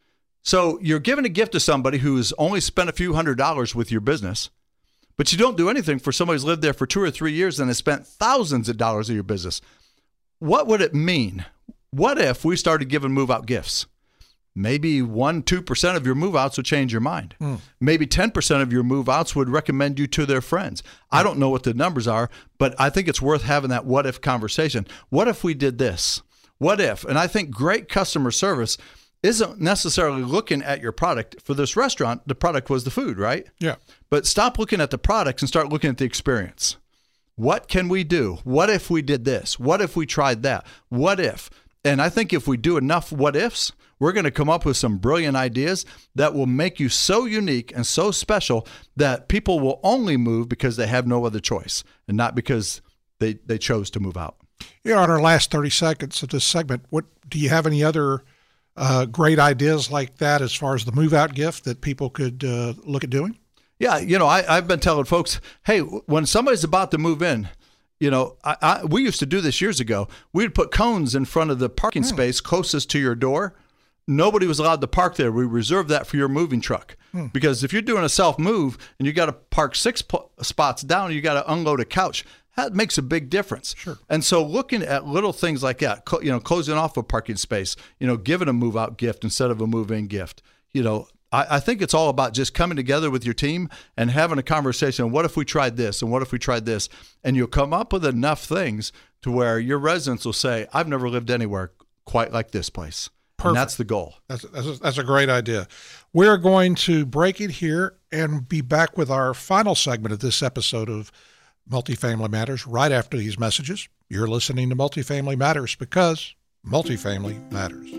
So you're giving a gift to somebody who's only spent a few hundred dollars with your business, but you don't do anything for somebody who's lived there for two or three years and has spent thousands of dollars of your business. What would it mean? What if we started giving move-out gifts? Maybe one, two percent of your move-outs would change your mind. Mm. Maybe ten percent of your move-outs would recommend you to their friends. I don't know what the numbers are, but I think it's worth having that what-if conversation. What if we did this? What if? And I think great customer service isn't necessarily looking at your product. For this restaurant, the product was the food, right? Yeah. But stop looking at the product and start looking at the experience. What can we do? What if we did this? What if we tried that? What if? And I think if we do enough what ifs, we're going to come up with some brilliant ideas that will make you so unique and so special that people will only move because they have no other choice and not because they, they chose to move out. Yeah, on our last thirty seconds of this segment, what do you have any other uh, great ideas like that as far as the move-out gift that people could uh, look at doing? Yeah, you know, I, I've been telling folks, hey, when somebody's about to move in, you know, I, I, we used to do this years ago. We'd put cones in front of the parking hmm. space closest to your door. Nobody was allowed to park there. We reserved that for your moving truck. Hmm. Because if you're doing a self-move and you got to park six po- spots down, you got to unload a couch, that makes a big difference. Sure. And so looking at little things like that, you know, closing off a parking space, you know, giving a move-out gift instead of a move-in gift, you know, I think it's all about just coming together with your team and having a conversation. What if we tried this? And what if we tried this? And you'll come up with enough things to where your residents will say, I've never lived anywhere quite like this place. Perfect. And that's the goal. That's, that's, a, that's a great idea. We're going to break it here and be back with our final segment of this episode of Multifamily Matters right after these messages. You're listening to Multifamily Matters because multifamily matters.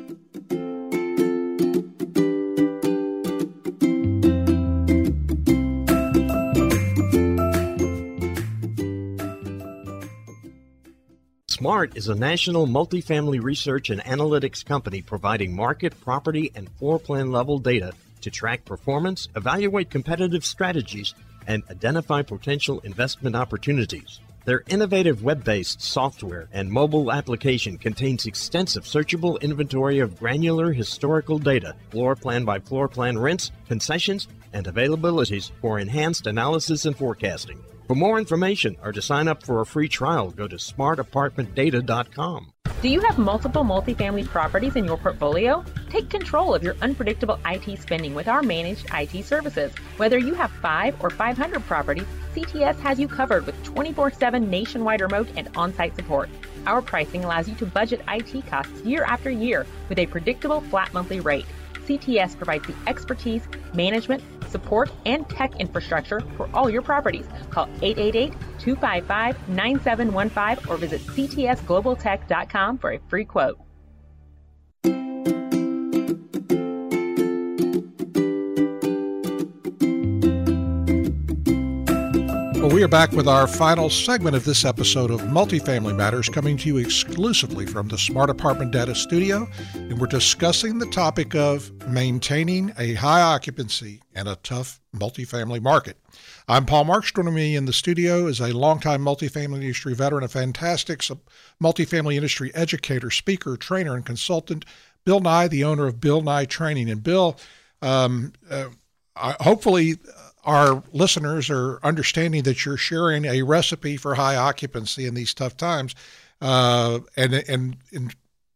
SMART is a national multifamily research and analytics company providing market, property, and floor plan level data to track performance, evaluate competitive strategies, and identify potential investment opportunities. Their innovative web-based software and mobile application contains extensive searchable inventory of granular historical data, floor plan by floor plan rents, concessions, and availabilities for enhanced analysis and forecasting. For more information or to sign up for a free trial, go to smart apartment data dot com. Do you have multiple multifamily properties in your portfolio? Take control of your unpredictable I T spending with our managed I T services. Whether you have five or five hundred properties, C T S has you covered with twenty-four seven nationwide remote and on-site support. Our pricing allows you to budget I T costs year after year with a predictable flat monthly rate. C T S provides the expertise, management, support, and tech infrastructure for all your properties. Call eight eight eight, two five five, nine seven one five or visit c t s global tech dot com for a free quote. Well, we are back with our final segment of this episode of Multifamily Matters, coming to you exclusively from the Smart Apartment Data Studio, and we're discussing the topic of maintaining a high occupancy in a tough multifamily market. I'm Paul Marks. Joining me in the studio is a longtime multifamily industry veteran, a fantastic multifamily industry educator, speaker, trainer, and consultant, Bill Nye, the owner of Bill Nye Training. And Bill, um, uh, hopefully our listeners are understanding that you're sharing a recipe for high occupancy in these tough times. Uh, and, and, and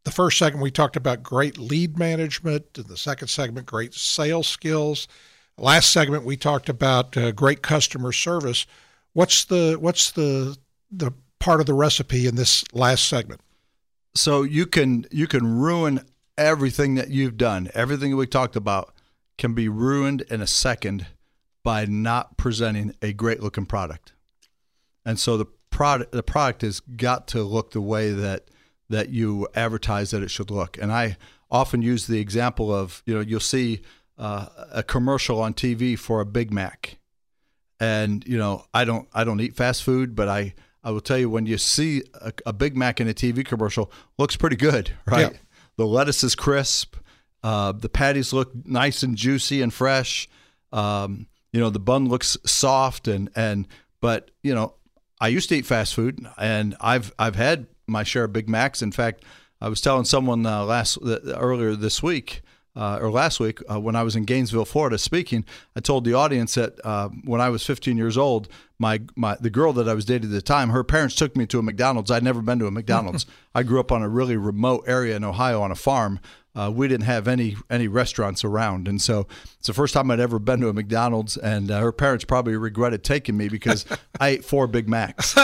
the first segment, we talked about great lead management. In the second segment, great sales skills. Last segment, we talked about uh, great customer service. What's the what's the the part of the recipe in this last segment? So you can you can ruin everything that you've done. Everything we talked about can be ruined in a second by not presenting a great looking product. And so the product the product has got to look the way that that you advertise that it should look. And I often use the example of, you know, you'll see uh, a commercial on T V for a Big Mac. And, you know, I don't I don't eat fast food, but I, I will tell you, when you see a, a Big Mac in a T V commercial, looks pretty good, right? Yeah. The lettuce is crisp. Uh, the patties look nice and juicy and fresh. Um, you know, the bun looks soft and, and but, you know, I used to eat fast food, and I've I've had my share of Big Macs. In fact, I was telling someone uh, last uh, earlier this week uh, or last week uh, when I was in Gainesville, Florida, speaking. I told the audience that uh, when I was fifteen years old, my my the girl that I was dating at the time, her parents took me to a McDonald's. I'd never been to a McDonald's. I grew up on a really remote area in Ohio on a farm. Uh, we didn't have any any restaurants around, and so it's the first time I'd ever been to a McDonald's. And uh, her parents probably regretted taking me because I ate four Big Macs.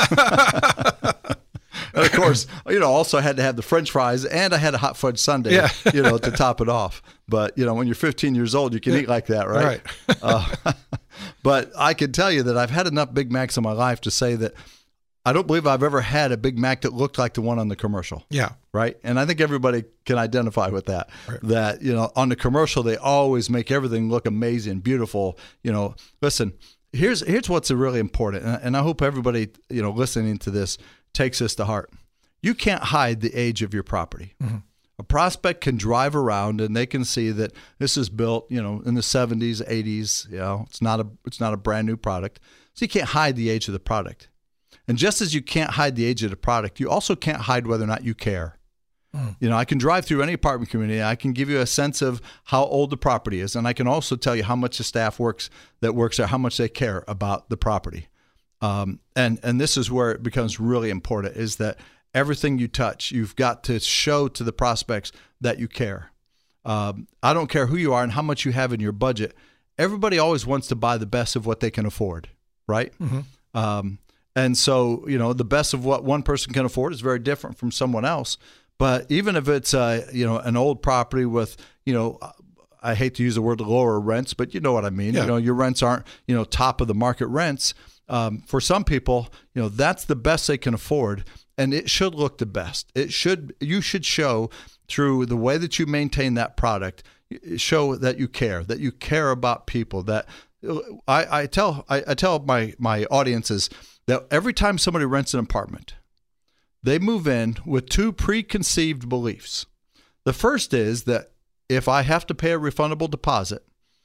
And of course, you know, also had to have the French fries, and I had a hot fudge sundae, yeah. you know, to top it off. But you know, when you're fifteen years old, you can eat like that, right? Right. uh, but I can tell you that I've had enough Big Macs in my life to say that I don't believe I've ever had a Big Mac that looked like the one on the commercial. Yeah. Right. And I think everybody can identify with that, right. That, you know, on the commercial, they always make everything look amazing, beautiful. You know, listen, here's, here's what's really important. And, and I hope everybody, you know, listening to this takes this to heart. You can't hide the age of your property. Mm-hmm. A prospect can drive around and they can see that this is built, you know, in the seventies, eighties, you know, it's not a, it's not a brand new product. So you can't hide the age of the product. And just as you can't hide the age of the product, you also can't hide whether or not you care. Mm. You know, I can drive through any apartment community. I can give you a sense of how old the property is. And I can also tell you how much the staff works that works there, how much they care about the property. Um, and, and this is where it becomes really important, is that everything you touch, you've got to show to the prospects that you care. Um, I don't care who you are and how much you have in your budget. Everybody always wants to buy the best of what they can afford, right? Mm-hmm. Um, And so, you know, the best of what one person can afford is very different from someone else. But even if it's, uh, you know, an old property with, you know, I hate to use the word lower rents, but you know what I mean. Yeah. You know, your rents aren't, you know, top of the market rents. Um, for some people, you know, that's the best they can afford. And it should look the best. It should, you should show through the way that you maintain that product, show that you care, that you care about people. That I, I tell, I, I tell my, my audiences, that every time somebody rents an apartment, they move in with two preconceived beliefs. The first is that if I have to pay a refundable deposit,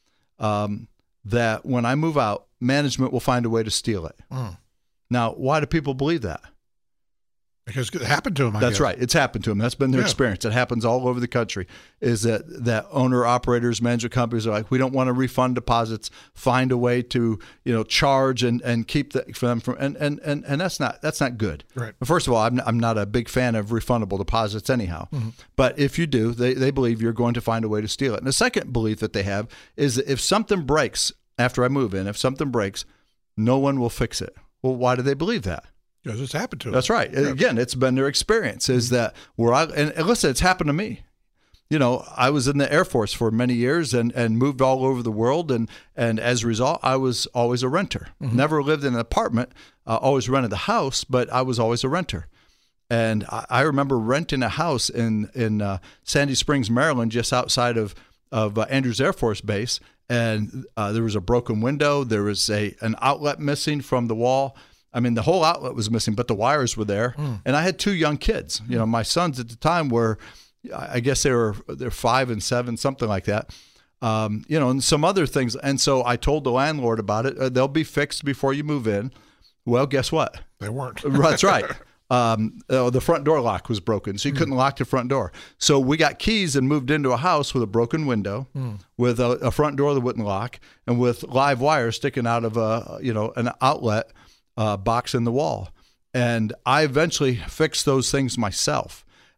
um, that when I move out, management will find a way to steal it. Mm. Now, why do people believe that? Because it happened to them. I That's guess. right. It's happened to them. That's been their yeah. experience. It happens all over the country. Is that that owner operators, management companies are like, we don't want to refund deposits. Find a way to, you know, charge and, and keep the, for them from and, and and and that's not that's not good. Right. First of all, I'm I'm not a big fan of refundable deposits anyhow. Mm-hmm. But if you do, they they believe you're going to find a way to steal it. And the second belief that they have is that if something breaks after I move in, if something breaks, no one will fix it. Well, why do they believe that? Because it's happened to them. That's right. Yeah. Again, it's been their experience is that where I, and, and listen, it's happened to me. You know, I was in the Air Force for many years and, and moved all over the world. And, and as a result, I was always a renter. Mm-hmm. Never lived in an apartment, uh, always rented the house, but I was always a renter. And I, I remember renting a house in, in uh, Sandy Springs, Maryland, just outside of, of uh, Andrews Air Force Base. And uh, there was a broken window. There was a an outlet missing from the wall. I mean, the whole outlet was missing, but the wires were there. Mm. And I had two young kids. You know, my sons at the time were, I guess they were they're five and seven, something like that. Um, you know, and some other things. And so I told the landlord about it. Uh, they'll be fixed before you move in. Well, guess what? They weren't. That's right. Um, uh, the front door lock was broken, so you mm. couldn't lock the front door. So we got keys and moved into a house with a broken window, mm. with a, a front door that wouldn't lock, and with live wires sticking out of a you know an outlet uh, box in the wall. And I eventually fixed those things myself.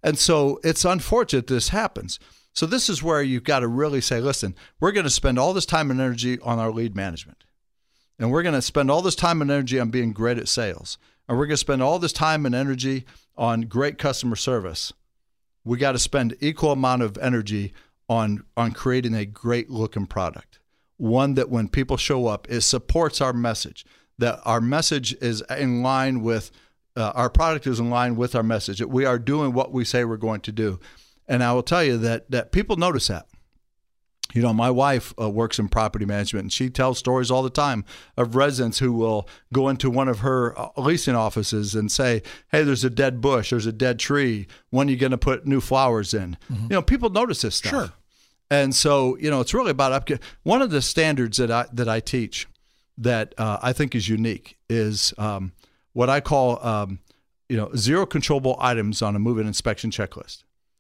And so it's unfortunate this happens. So this is where you've got to really say, listen, we're going to spend all this time and energy on our lead management. And we're going to spend all this time and energy on being great at sales. And we're going to spend all this time and energy on great customer service. We got to spend equal amount of energy on, on creating a great looking product. One that when people show up, it supports our message, that our message is in line with, uh, our product is in line with our message, that we are doing what we say we're going to do. And I will tell you that that people notice that. You know, my wife uh, works in property management, and she tells stories all the time of residents who will go into one of her uh, leasing offices and say, hey, there's a dead bush, there's a dead tree. When are you going to put new flowers in? Mm-hmm. You know, people notice this stuff. Sure. And so, you know, it's really about up. One of the standards that I that I teach that uh, I think is unique is um, what I call, um, you know, zero controllable items on a move-in inspection checklist.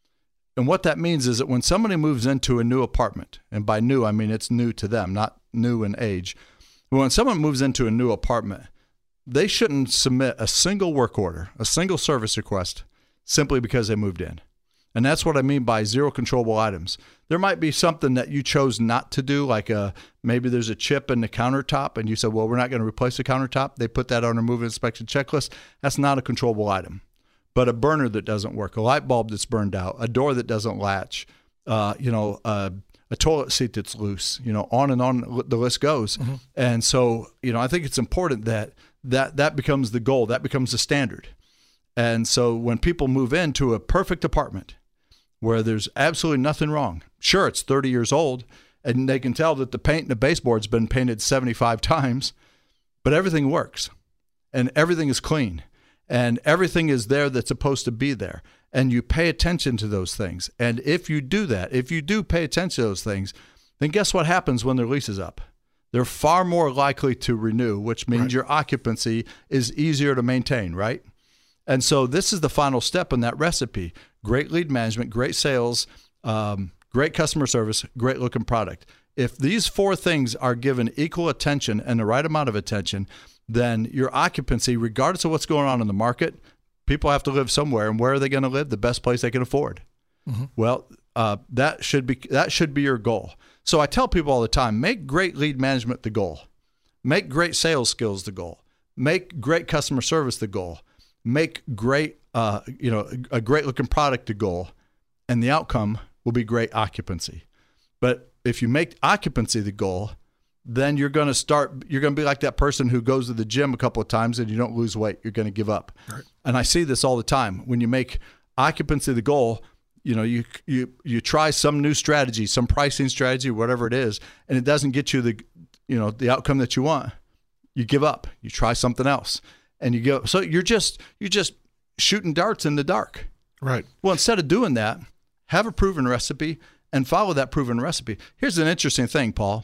And what that means is that when somebody moves into a new apartment, and by new, I mean it's new to them, not new in age. When someone moves into a new apartment, they shouldn't submit a single work order, a single service request, simply because they moved in. And that's what I mean by zero controllable items. There might be something that you chose not to do, like a, maybe there's a chip in the countertop, and you said, well, we're not going to replace the countertop. They put that on a move-in inspection checklist. That's not a controllable item. But a burner that doesn't work, a light bulb that's burned out, a door that doesn't latch, uh, you know, uh, a toilet seat that's loose, you know, on and on the list goes. Mm-hmm. And so, you know, I think it's important that, that that becomes the goal, that becomes the standard. And so when people move into a perfect apartment where there's absolutely nothing wrong, sure, it's thirty years old, and they can tell that the paint in the baseboard's been painted seventy-five times, but everything works, and everything is clean. And everything is there that's supposed to be there. And you pay attention to those things. And if you do that, if you do pay attention to those things, then guess what happens when their lease is up? They're far more likely to renew, which means right. your occupancy is easier to maintain, right? And so this is the final step in that recipe. Great lead management, great sales, um, great customer service, great looking product. If these four things are given equal attention and the right amount of attention, then your occupancy, regardless of what's going on in the market, people have to live somewhere. And where are they going to live? The best place they can afford. Mm-hmm. Well, uh, that should be that should be your goal. So I tell people all the time, make great lead management the goal. Make great sales skills the goal. Make great customer service the goal. Make great, uh, you know, a great looking product the goal. And the outcome will be great occupancy. But if you make occupancy the goal, then you're going to start, you're going to be like that person who goes to the gym a couple of times and you don't lose weight. You're going to give up. Right. And I see this all the time. When you make occupancy the goal, you know, you, you, you try some new strategy, some pricing strategy, whatever it is, and it doesn't get you the, you know, the outcome that you want. You give up, you try something else, and you go, so you're just, you're just shooting darts in the dark. Right. Well, instead of doing that, have a proven recipe and follow that proven recipe. Here's an interesting thing, Paul.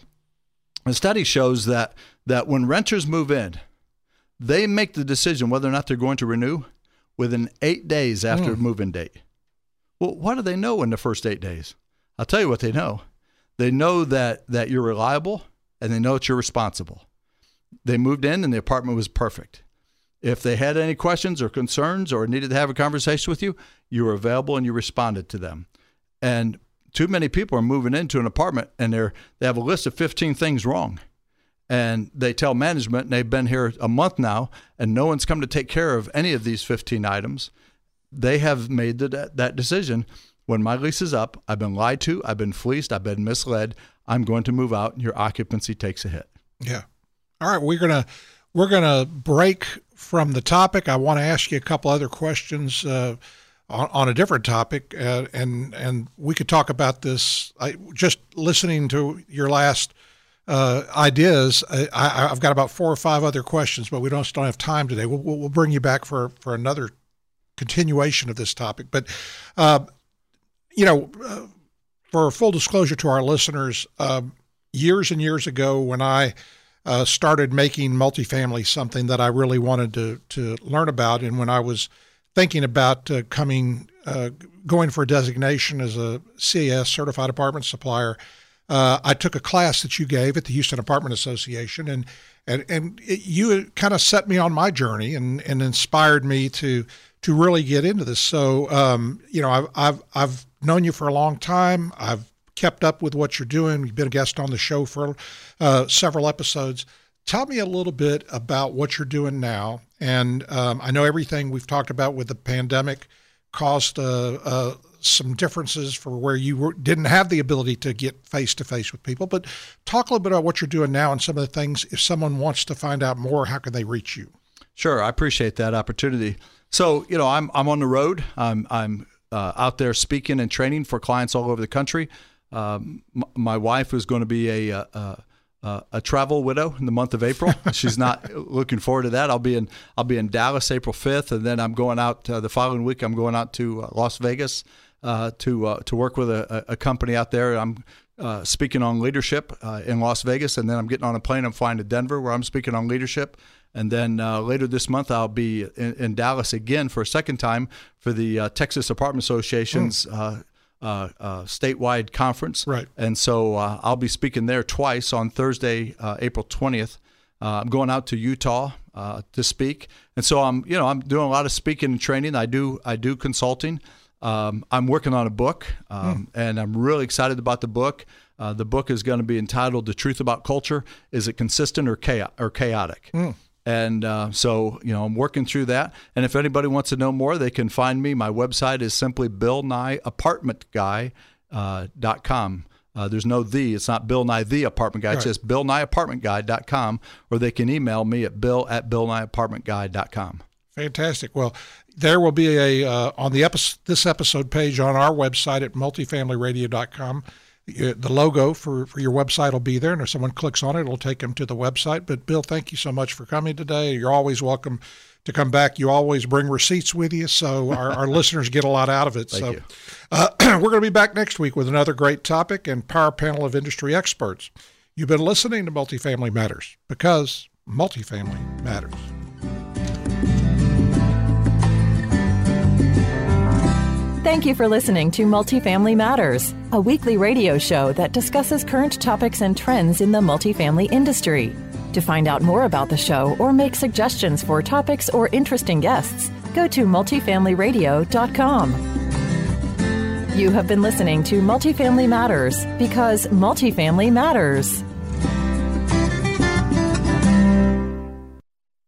A study shows that that when renters move in, they make the decision whether or not they're going to renew within eight days after mm. move-in date. Well, what do they know in the first eight days? I'll tell you what they know. They know that that you're reliable, and they know that you're responsible. They moved in, and the apartment was perfect. If they had any questions or concerns or needed to have a conversation with you, you were available and you responded to them. And too many people are moving into an apartment and they're they have a list of fifteen things wrong. And they tell management, and they've been here a month now, and no one's come to take care of any of these fifteen items. They have made the, that decision. When my lease is up, I've been lied to, I've been fleeced, I've been misled, I'm going to move out, and your occupancy takes a hit. Yeah. All right, we're gonna we're gonna break from the topic. I want to ask you a couple other questions uh, on, on a different topic, uh, and and we could talk about this. I, just listening to your last uh, ideas, I, I, I've got about four or five other questions, but we don't don't have time today. We'll we'll bring you back for for another continuation of this topic. But uh, you know, uh, for full disclosure to our listeners, uh, years and years ago, when I Uh, started making multifamily something that I really wanted to to learn about, and when I was thinking about uh, coming, uh, going for a designation as a C A S, Certified Apartment Supplier, uh, I took a class that you gave at the Houston Apartment Association, and and and it, you kind of set me on my journey and and inspired me to to really get into this. So, um, you know, I've, I've, I've known you for a long time. I've kept up with what you're doing. You've been a guest on the show for uh, several episodes. Tell me a little bit about what you're doing now. And um, I know everything we've talked about with the pandemic caused uh, uh, some differences for where you were, didn't have the ability to get face-to-face with people. But talk a little bit about what you're doing now and some of the things. If someone wants to find out more, how can they reach you? Sure, I appreciate that opportunity. So, you know, I'm I'm on the road. I'm I'm uh, out there speaking and training for clients all over the country. Um, m- my wife is going to be a, a, a a travel widow in the month of April. She's not looking forward to that. I'll be in I'll be in Dallas April fifth, and then I'm going out uh, the following week. I'm going out to uh, Las Vegas uh, to uh, to work with a, a company out there. I'm uh, speaking on leadership uh, in Las Vegas, and then I'm getting on a plane. I'm flying to Denver, where I'm speaking on leadership. And then uh, later this month, I'll be in, in Dallas again for a second time for the uh, Texas Apartment Association's mm. uh, uh, uh, statewide conference. Right. And so uh, I'll be speaking there twice on Thursday, uh, April twentieth. Uh, I'm going out to Utah uh, to speak. And so I'm, you know, I'm doing a lot of speaking and training. I do, I do consulting. Um, I'm working on a book, um, mm. and I'm really excited about the book. Uh, the book is going to be entitled "The Truth About Culture: Is It Consistent or Chaotic?" Or chaotic? Mm. And uh, so, you know, I'm working through that. And if anybody wants to know more, they can find me. My website is simply bill nye apartment guy dot com. Uh, there's no the. It's not Bill Nye the Apartment Guy. Right. It's just bill nye apartment guy dot com. Or they can email me at bill at bill nye apartment guy dot com. Fantastic. Well, there will be a uh, on the epi- this episode page on our website at multifamily radio dot com. The logo for, for your website will be there, and if someone clicks on it, it'll take them to the website. But, Bill, thank you so much for coming today. You're always welcome to come back. You always bring receipts with you, so our, our listeners get a lot out of it. Thank so you. Uh, we're going to be back next week with another great topic and power panel of industry experts. You've been listening to Multifamily Matters, because multifamily matters. Thank you for listening to Multifamily Matters, a weekly radio show that discusses current topics and trends in the multifamily industry. To find out more about the show or make suggestions for topics or interesting guests, go to multifamily radio dot com. You have been listening to Multifamily Matters, because multifamily matters.